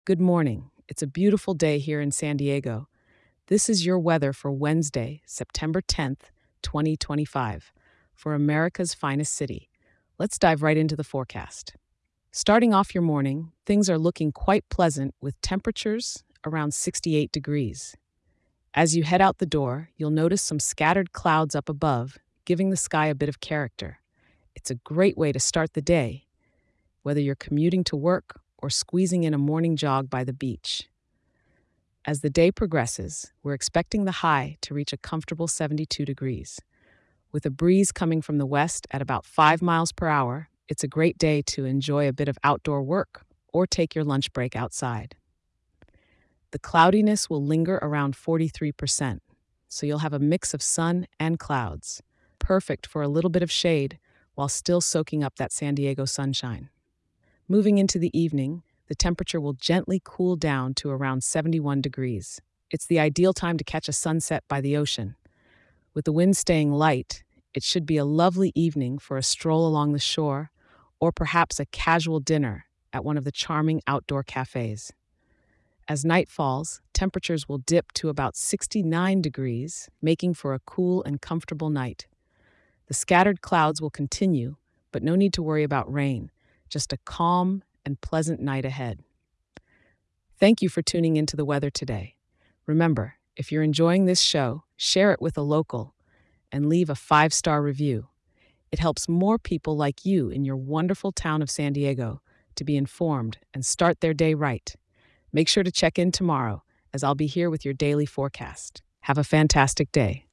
Good morning. It's a beautiful day here in San Diego. This is your weather for Wednesday, September 10th, 2025, for America's finest city. Let's dive right into the forecast. Starting off your morning, things are looking quite pleasant with temperatures around 68 degrees. As you head out the door, you'll notice some scattered clouds up above, giving the sky a bit of character. It's a great way to start the day, whether you're commuting to work or squeezing in a morning jog by the beach. As the day progresses, we're expecting the high to reach a comfortable 72 degrees. With a breeze coming from the west at about 5 miles per hour, it's a great day to enjoy a bit of outdoor work or take your lunch break outside. The cloudiness will linger around 43%, so you'll have a mix of sun and clouds, perfect for a little bit of shade while still soaking up that San Diego sunshine. Moving into the evening, the temperature will gently cool down to around 71 degrees. It's the ideal time to catch a sunset by the ocean. With the wind staying light, it should be a lovely evening for a stroll along the shore or perhaps a casual dinner at one of the charming outdoor cafes. As night falls, temperatures will dip to about 69 degrees, making for a cool and comfortable night. The scattered clouds will continue, but no need to worry about rain, just a calm and pleasant night ahead. Thank you for tuning into the weather today. Remember, if you're enjoying this show, share it with a local and leave a 5-star review. It helps more people like you in your wonderful town of San Diego to be informed and start their day right. Make sure to check in tomorrow as I'll be here with your daily forecast. Have a fantastic day.